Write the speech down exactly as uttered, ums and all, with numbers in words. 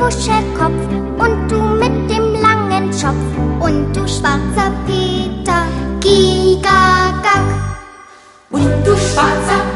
Wuschelkopf und du mit dem langen Schopf und du schwarzer Peter, Gigagag. Und du schwarzer